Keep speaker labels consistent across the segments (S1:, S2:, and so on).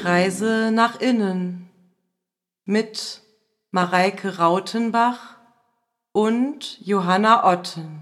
S1: Reise nach innen mit Mareike Rautenbach und Johanna Otten.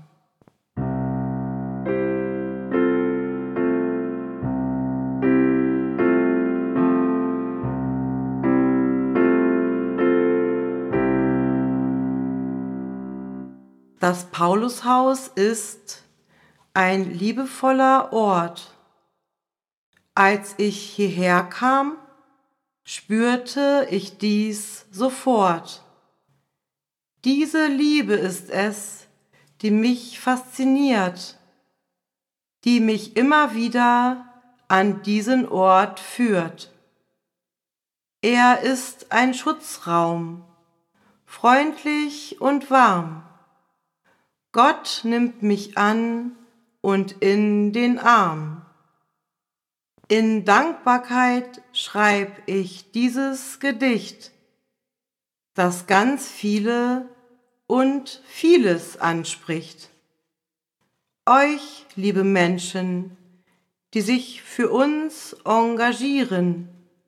S1: Das Paulushaus ist ein liebevoller Ort. Als ich hierher kam, spürte ich dies sofort. Diese Liebe ist es, die mich fasziniert, die mich immer wieder an diesen Ort führt. Er ist ein Schutzraum, freundlich und warm. Gott nimmt mich an und in den Arm. In Dankbarkeit schreib ich dieses Gedicht, das ganz viele und vieles anspricht. Euch, liebe Menschen, die sich für uns engagieren.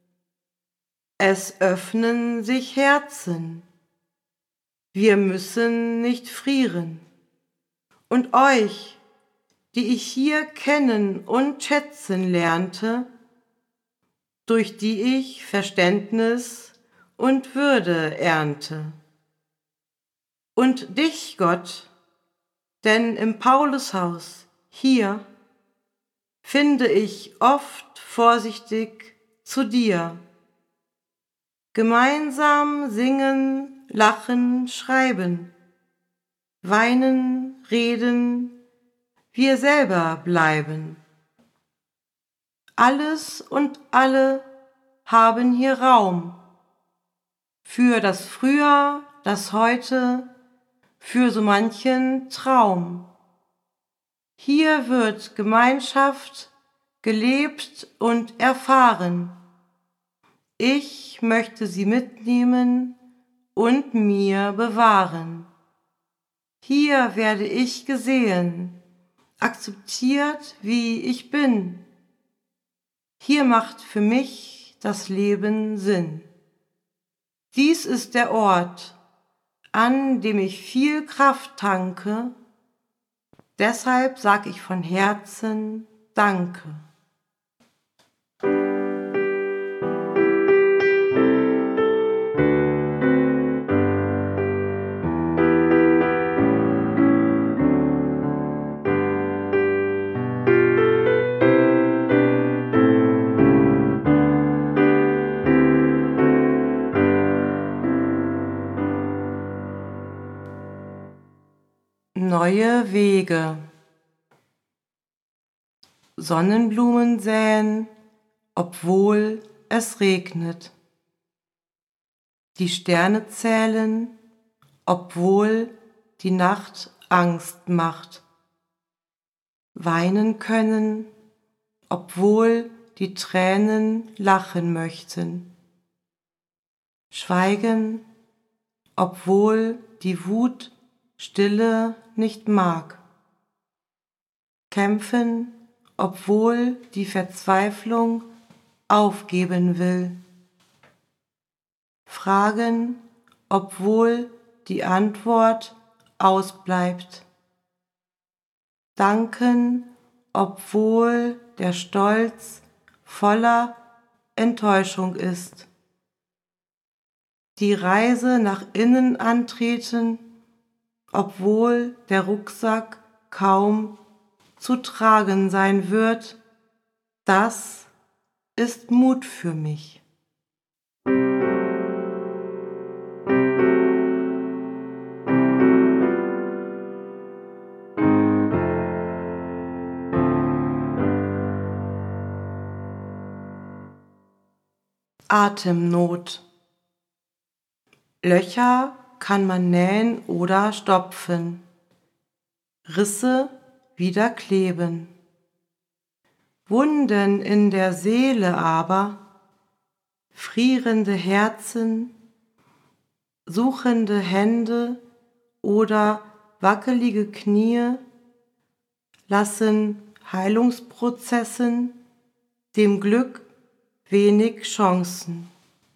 S1: Es öffnen sich Herzen. Wir müssen nicht frieren. Und euch, die ich hier kennen und schätzen lernte, durch die ich Verständnis und Würde ernte. Und dich, Gott, denn im Paulushaus hier finde ich oft vorsichtig zu dir. Gemeinsam singen, lachen, schreiben, weinen, reden, wir selber bleiben. Alles und alle haben hier Raum für das Früher, das Heute, für so manchen Traum. Hier wird Gemeinschaft gelebt und erfahren. Ich möchte sie mitnehmen und mir bewahren. Hier werde ich gesehen, akzeptiert, wie ich bin. Hier macht für mich das Leben Sinn. Dies ist der Ort, an dem ich viel Kraft tanke. Deshalb sag ich von Herzen Danke. Neue Wege. Sonnenblumen säen, obwohl es regnet. Die Sterne zählen, obwohl die Nacht Angst macht. Weinen können, obwohl die Tränen lachen möchten. Schweigen, obwohl die Wut Stille nicht mag. Kämpfen, obwohl die Verzweiflung aufgeben will. Fragen, obwohl die Antwort ausbleibt. Danken, obwohl der Stolz voller Enttäuschung ist. Die Reise nach innen antreten, obwohl der Rucksack kaum zu tragen sein wird, das ist Mut für mich. Atemnot. Löcher kann man nähen oder stopfen, Risse wieder kleben. Wunden in der Seele aber, frierende Herzen, suchende Hände oder wackelige Knie lassen Heilungsprozessen, dem Glück wenig Chancen.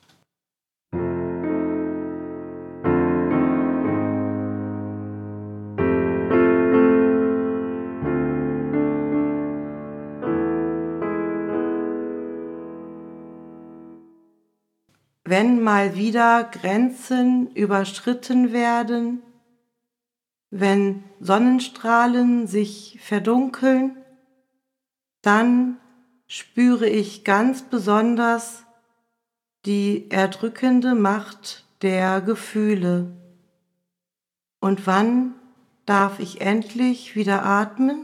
S1: Wenn mal wieder Grenzen überschritten werden, wenn Sonnenstrahlen sich verdunkeln, dann spüre ich ganz besonders die erdrückende Macht der Gefühle. Und wann darf ich endlich wieder atmen?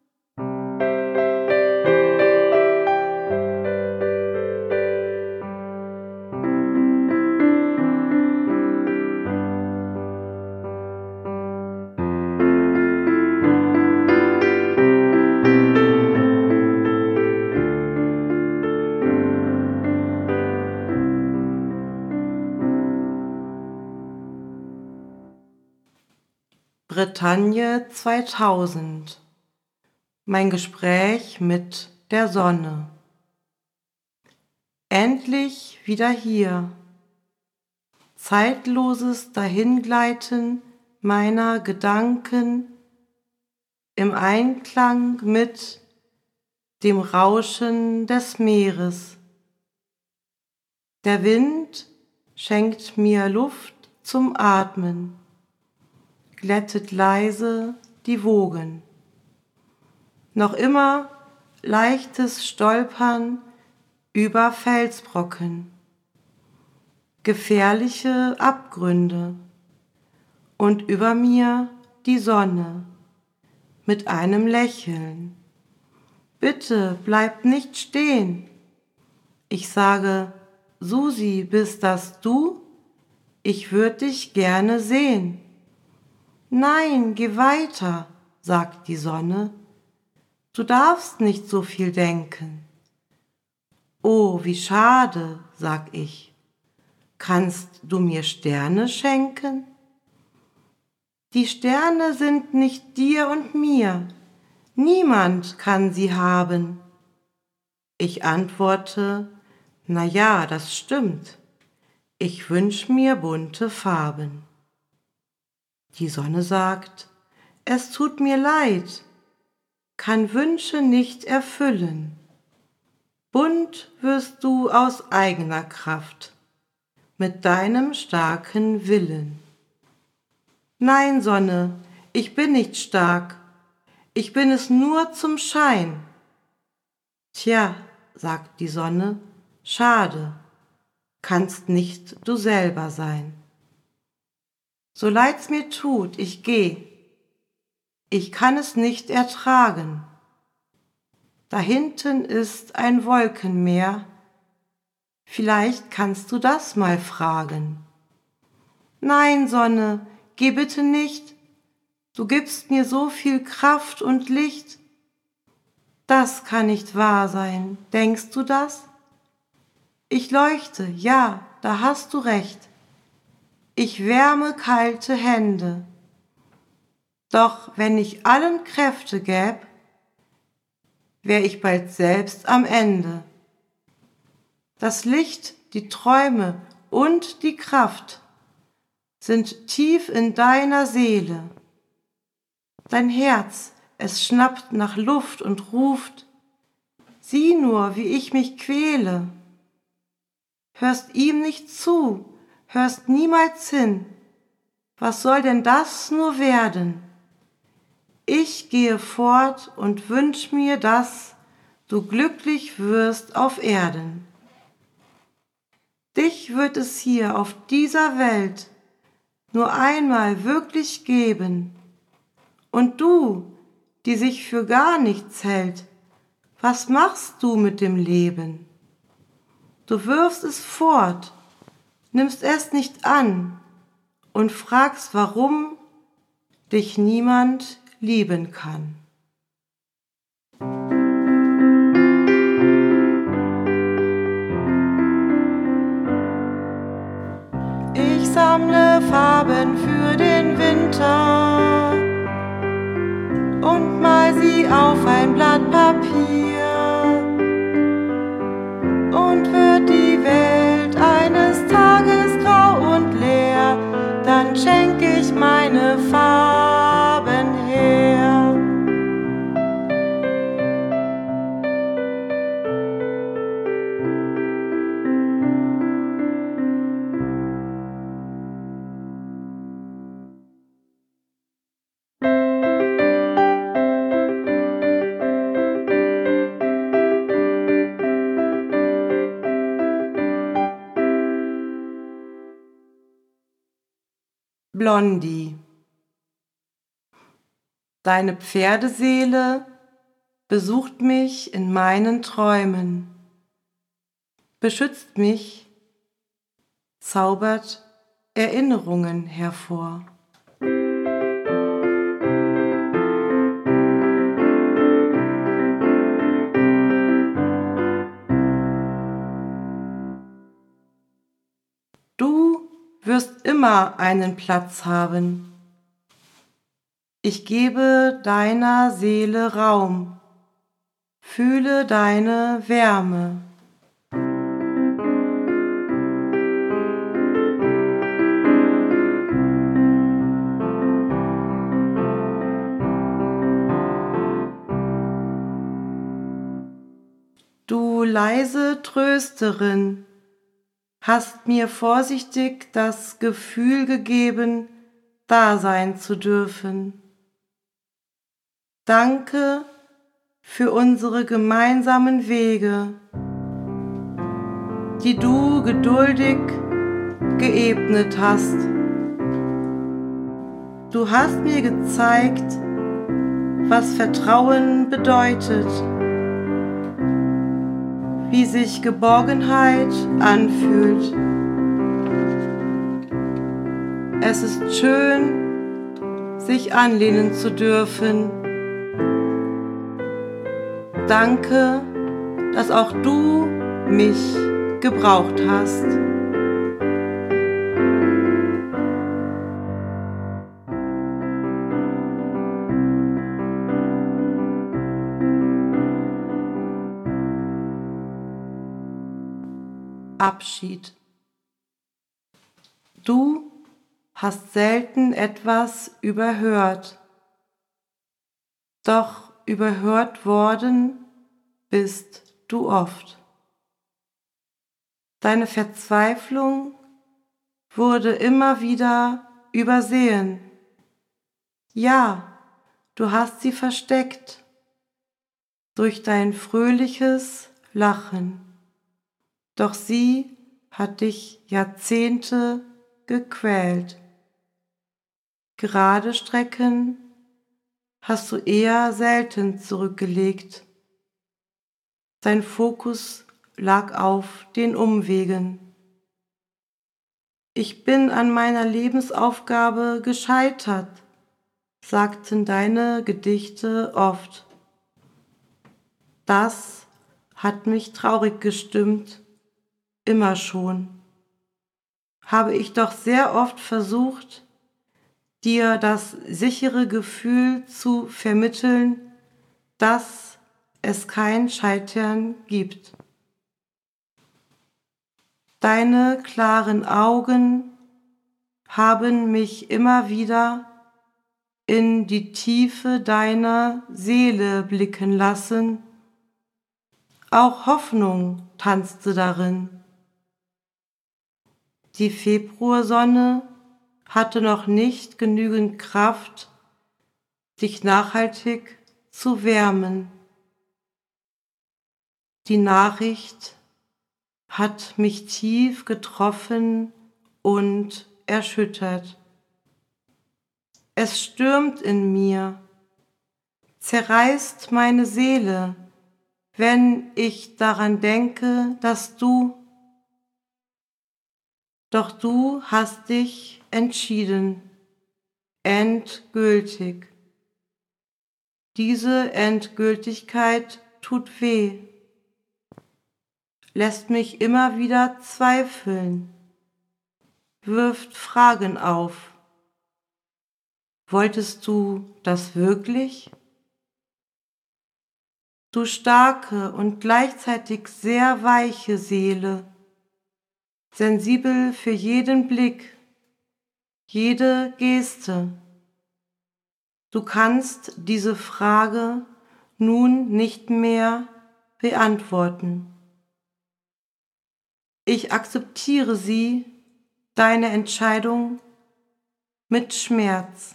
S1: Bretagne 2000. Mein Gespräch mit der Sonne. Endlich wieder hier. Zeitloses Dahingleiten meiner Gedanken im Einklang mit dem Rauschen des Meeres. Der Wind schenkt mir Luft zum Atmen, glättet leise die Wogen. Noch immer leichtes Stolpern über Felsbrocken, gefährliche Abgründe und über mir die Sonne mit einem Lächeln. Bitte bleib nicht stehen. Ich sage, Susi, bist das du? Ich würd dich gerne sehen. Nein, geh weiter, sagt die Sonne, du darfst nicht so viel denken. Oh, wie schade, sag ich, kannst du mir Sterne schenken? Die Sterne sind nicht dir und mir, niemand kann sie haben. Ich antworte, na ja, das stimmt, ich wünsch mir bunte Farben. Die Sonne sagt, es tut mir leid, kann Wünsche nicht erfüllen. Bunt wirst du aus eigener Kraft, mit deinem starken Willen. Nein, Sonne, ich bin nicht stark, ich bin es nur zum Schein. Tja, sagt die Sonne, schade, kannst nicht du selber sein. So leid's mir tut, ich geh, ich kann es nicht ertragen. Da hinten ist ein Wolkenmeer, vielleicht kannst du das mal fragen. Nein, Sonne, geh bitte nicht, du gibst mir so viel Kraft und Licht. Das kann nicht wahr sein, denkst du das? Ich leuchte, ja, da hast du recht. Ich wärme kalte Hände. Doch wenn ich allen Kräfte gäb, wär ich bald selbst am Ende. Das Licht, die Träume und die Kraft sind tief in deiner Seele. Dein Herz, es schnappt nach Luft und ruft, sieh nur, wie ich mich quäle. Hörst ihm nicht zu, hörst niemals hin, was soll denn das nur werden? Ich gehe fort und wünsch mir, dass du glücklich wirst auf Erden. Dich wird es hier auf dieser Welt nur einmal wirklich geben. Und du, die sich für gar nichts hält, was machst du mit dem Leben? Du wirfst es fort, nimmst es nicht an und fragst, warum dich niemand lieben kann. Ich sammle Farben für den Winter und mal sie auf ein Blatt Papier und Blondie. Deine Pferdeseele besucht mich in meinen Träumen, beschützt mich, zaubert Erinnerungen hervor. Du wirst immer einen Platz haben. Ich gebe deiner Seele Raum, fühle deine Wärme. Du leise Trösterin, hast mir vorsichtig das Gefühl gegeben, da sein zu dürfen. Danke für unsere gemeinsamen Wege, die du geduldig geebnet hast. Du hast mir gezeigt, was Vertrauen bedeutet, wie sich Geborgenheit anfühlt. Es ist schön, sich anlehnen zu dürfen. Danke, dass auch du mich gebraucht hast. Abschied. Du hast selten etwas überhört, doch überhört worden bist du oft. Deine Verzweiflung wurde immer wieder übersehen. Ja, du hast sie versteckt durch dein fröhliches Lachen. Doch sie hat dich Jahrzehnte gequält. Gerade Strecken hast du eher selten zurückgelegt. Dein Fokus lag auf den Umwegen. Ich bin an meiner Lebensaufgabe gescheitert, sagten deine Gedichte oft. Das hat mich traurig gestimmt. Immer schon habe ich doch sehr oft versucht, dir das sichere Gefühl zu vermitteln, dass es kein Scheitern gibt. Deine klaren Augen haben mich immer wieder in die Tiefe deiner Seele blicken lassen. Auch Hoffnung tanzte darin. Die Februarsonne hatte noch nicht genügend Kraft, dich nachhaltig zu wärmen. Die Nachricht hat mich tief getroffen und erschüttert. Es stürmt in mir, zerreißt meine Seele, wenn ich daran denke, dass Doch du hast dich entschieden, endgültig. Diese Endgültigkeit tut weh, lässt mich immer wieder zweifeln, wirft Fragen auf. Wolltest du das wirklich? Du starke und gleichzeitig sehr weiche Seele, sensibel für jeden Blick, jede Geste. Du kannst diese Frage nun nicht mehr beantworten. Ich akzeptiere sie, deine Entscheidung, mit Schmerz.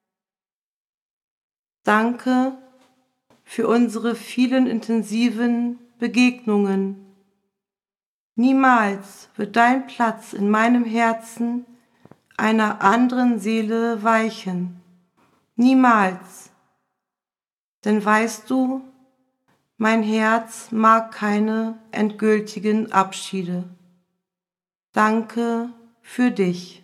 S1: Danke für unsere vielen intensiven Begegnungen. Niemals wird dein Platz in meinem Herzen einer anderen Seele weichen. Niemals. Denn weißt du, mein Herz mag keine endgültigen Abschiede. Danke für dich.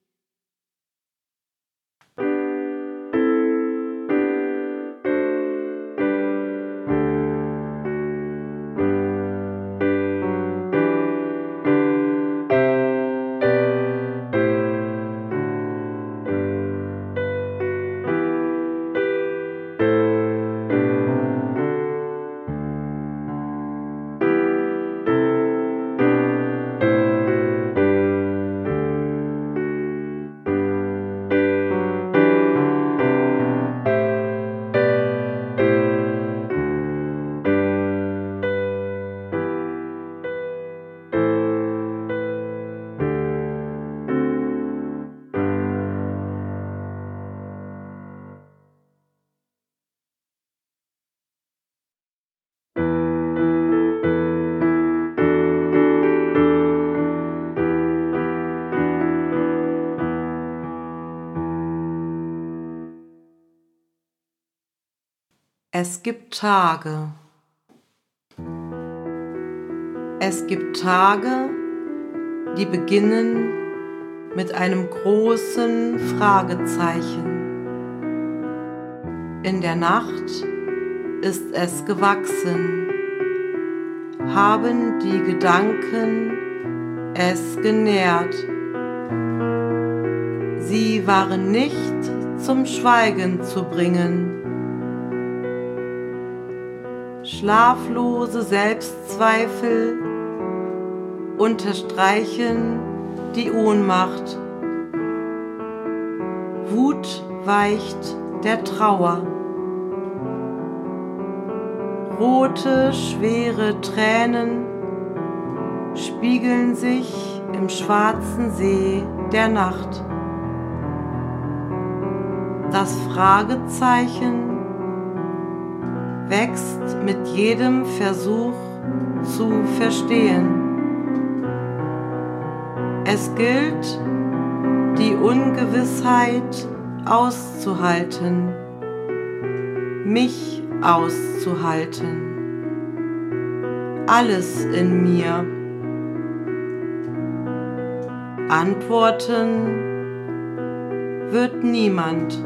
S1: Es gibt Tage. Es gibt Tage, die beginnen mit einem großen Fragezeichen. In der Nacht ist es gewachsen, haben die Gedanken es genährt. Sie waren nicht zum Schweigen zu bringen. Schlaflose Selbstzweifel unterstreichen die Ohnmacht. Wut weicht der Trauer. Rote, schwere Tränen spiegeln sich im schwarzen See der Nacht. Das Fragezeichen wächst mit jedem Versuch zu verstehen. Es gilt, die Ungewissheit auszuhalten, mich auszuhalten, alles in mir. Antworten wird niemand.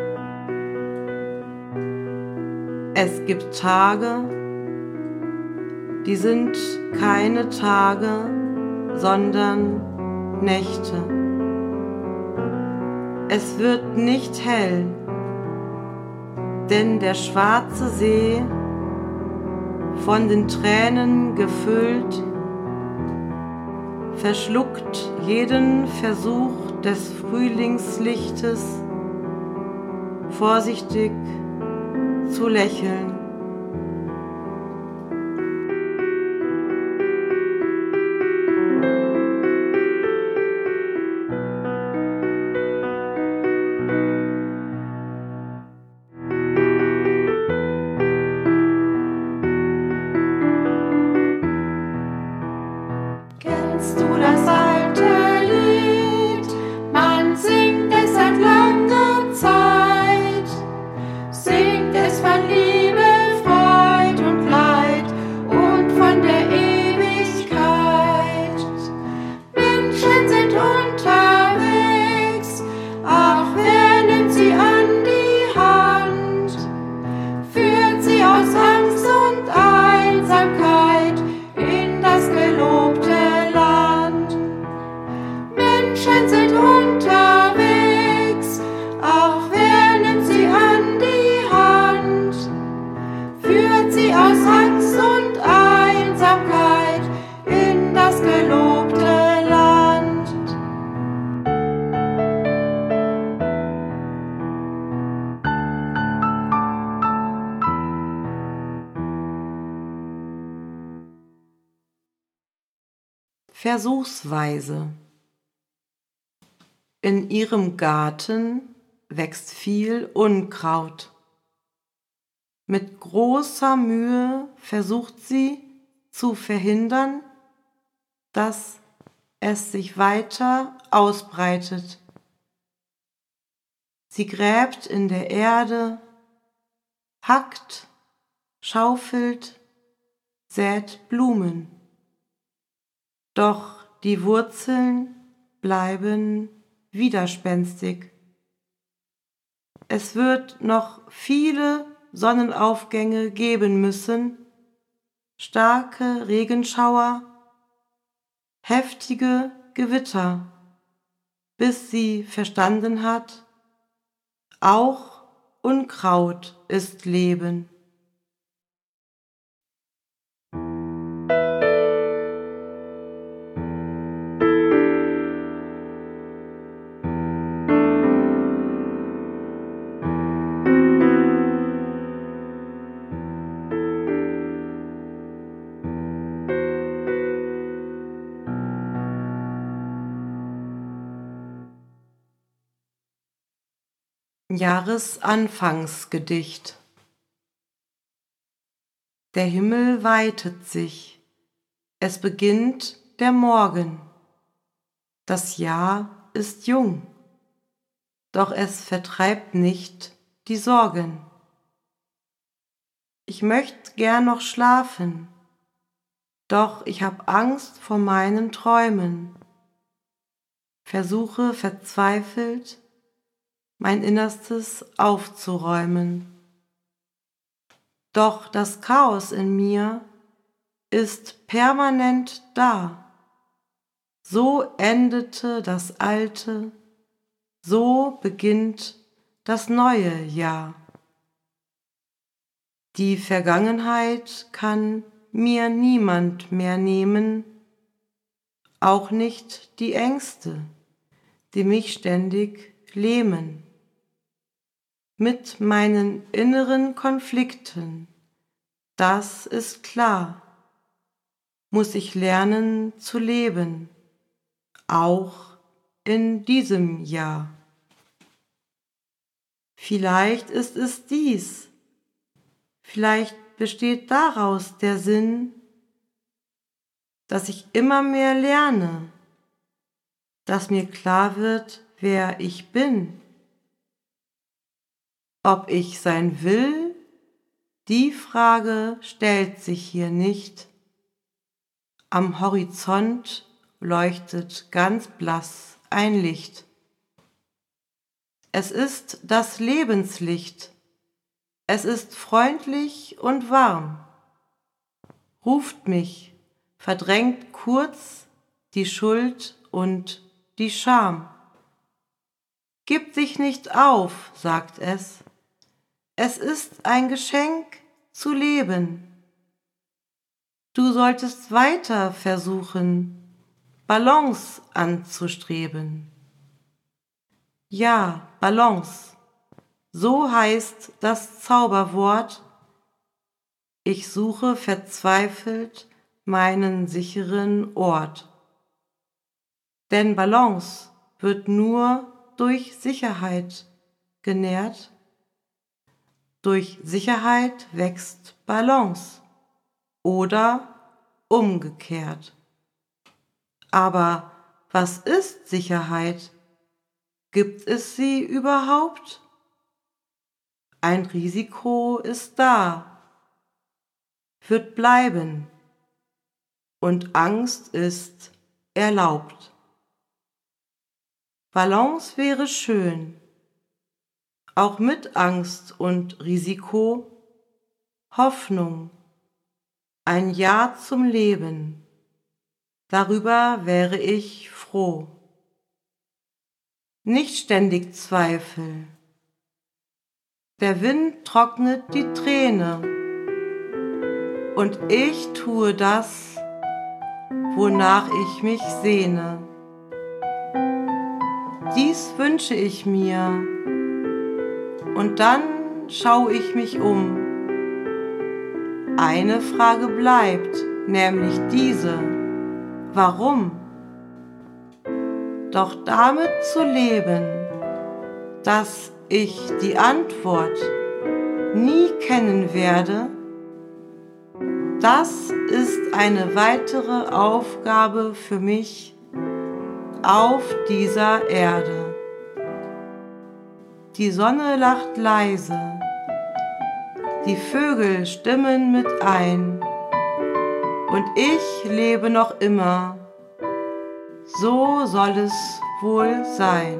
S1: Es gibt Tage, die sind keine Tage, sondern Nächte. Es wird nicht hell, denn der schwarze See, von den Tränen gefüllt, verschluckt jeden Versuch des Frühlingslichtes, vorsichtig zu lächeln.
S2: Kennst du das alte Lied? Man singt es seit langer Zeit. Singt es von Liebe, Freud und Leid und von der Ewigkeit. Menschen sind unterwegs, auch wer nimmt sie an die Hand, führt sie aus Angst und Einsamkeit in das gelobte Land. Menschen sind unterwegs, auch wer nimmt sie an die Hand, führt sie aus Angst und Einsamkeit in das gelobte Land.
S1: Versuchsweise. In ihrem Garten wächst viel Unkraut. Mit großer Mühe versucht sie zu verhindern, dass es sich weiter ausbreitet. Sie gräbt in der Erde, hackt, schaufelt, sät Blumen. Doch die Wurzeln bleiben widerspenstig. Es wird noch viele Sonnenaufgänge geben müssen, starke Regenschauer, heftige Gewitter, bis sie verstanden hat, auch Unkraut ist Leben. Jahresanfangsgedicht. Der Himmel weitet sich, es beginnt der Morgen. Das Jahr ist jung, doch es vertreibt nicht die Sorgen. Ich möcht gern noch schlafen, doch ich hab Angst vor meinen Träumen. Versuche verzweifelt, mein Innerstes aufzuräumen. Doch das Chaos in mir ist permanent da. So endete das Alte, so beginnt das neue Jahr. Die Vergangenheit kann mir niemand mehr nehmen, auch nicht die Ängste, die mich ständig lähmen. Mit meinen inneren Konflikten, das ist klar, muss ich lernen zu leben, auch in diesem Jahr. Vielleicht ist es dies, vielleicht besteht daraus der Sinn, dass ich immer mehr lerne, dass mir klar wird, wer ich bin. Ob ich sein will, die Frage stellt sich hier nicht. Am Horizont leuchtet ganz blass ein Licht. Es ist das Lebenslicht. Es ist freundlich und warm. Ruft mich, verdrängt kurz die Schuld und die Scham. Gib dich nicht auf, sagt es. Es ist ein Geschenk zu leben. Du solltest weiter versuchen, Balance anzustreben. Ja, Balance, so heißt das Zauberwort. Ich suche verzweifelt meinen sicheren Ort. Denn Balance wird nur durch Sicherheit genährt. Durch Sicherheit wächst Balance oder umgekehrt. Aber was ist Sicherheit? Gibt es sie überhaupt? Ein Risiko ist da, wird bleiben und Angst ist erlaubt. Balance wäre schön, auch mit Angst und Risiko, Hoffnung, ein Ja zum Leben, darüber wäre ich froh. Nicht ständig Zweifel, der Wind trocknet die Träne und ich tue das, wonach ich mich sehne. Dies wünsche ich mir und dann schaue ich mich um. Eine Frage bleibt, nämlich diese: Warum? Doch damit zu leben, dass ich die Antwort nie kennen werde, das ist eine weitere Aufgabe für mich auf dieser Erde. Die Sonne lacht leise, die Vögel stimmen mit ein, und ich lebe noch immer, so soll es wohl sein.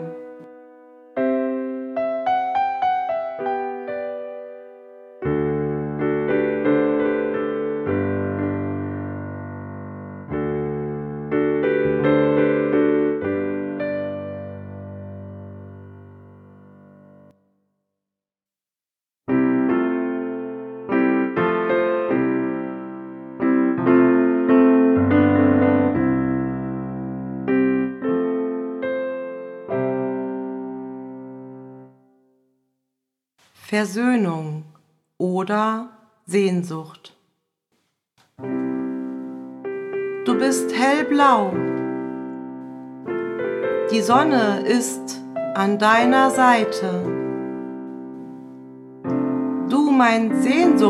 S1: Versöhnung oder Sehnsucht. Du bist hellblau, die Sonne ist an deiner Seite. Du, mein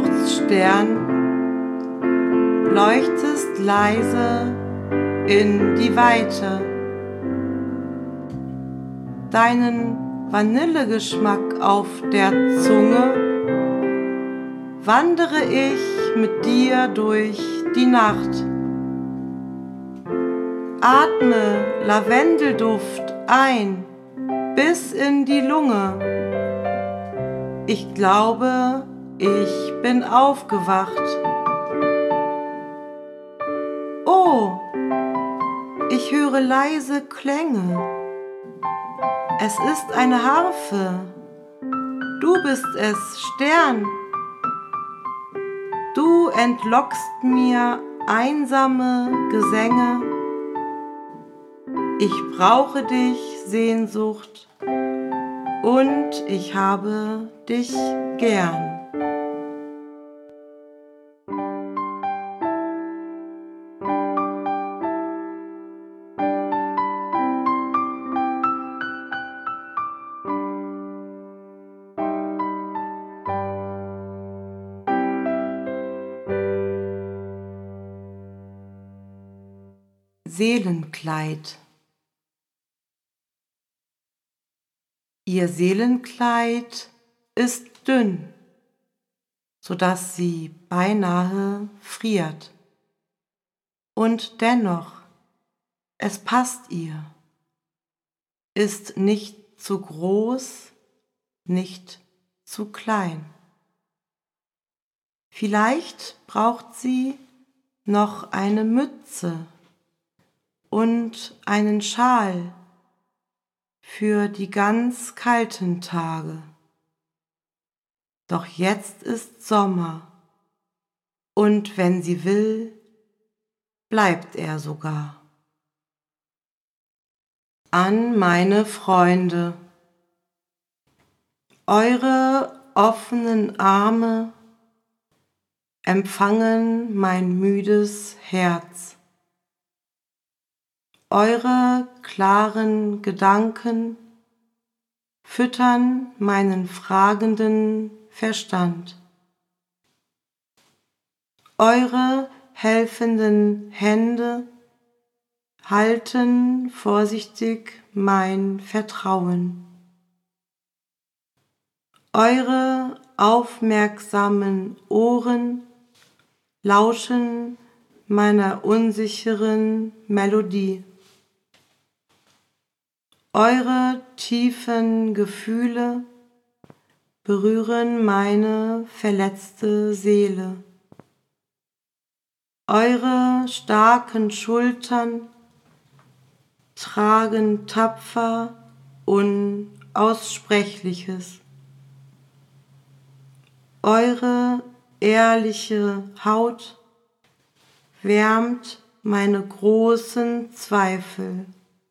S1: Sehnsuchtsstern, leuchtest leise in die Weite. Deinen Vanillegeschmack auf der Zunge, wandere ich mit dir durch die Nacht. Atme Lavendelduft ein bis in die Lunge. Ich glaube, ich bin aufgewacht. Oh, ich höre leise Klänge. Es ist eine Harfe, du bist es, Stern. Du entlockst mir einsame Gesänge. Ich brauche dich, Sehnsucht, und ich habe dich gern. Seelenkleid. Ihr Seelenkleid ist dünn, sodass sie beinahe friert. Und dennoch, es passt ihr, ist nicht zu groß, nicht zu klein. Vielleicht braucht sie noch eine Mütze und einen Schal für die ganz kalten Tage. Doch jetzt ist Sommer, und wenn sie will, bleibt er sogar. An meine Freunde, eure offenen Arme empfangen mein müdes Herz. Eure klaren Gedanken füttern meinen fragenden Verstand. Eure helfenden Hände halten vorsichtig mein Vertrauen. Eure aufmerksamen Ohren lauschen meiner unsicheren Melodie. Eure tiefen Gefühle berühren meine verletzte Seele. Eure starken Schultern tragen tapfer Unaussprechliches. Eure ehrliche Haut wärmt meine großen Zweifel.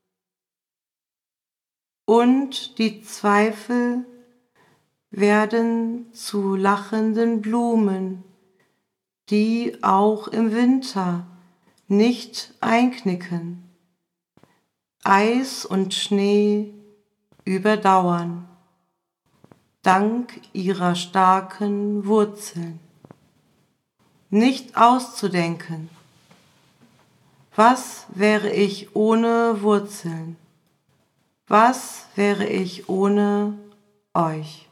S1: Und die Zweifel werden zu lachenden Blumen, die auch im Winter nicht einknicken, Eis und Schnee überdauern, dank ihrer starken Wurzeln. Nicht auszudenken, was wäre ich ohne Wurzeln? Was wäre ich ohne euch.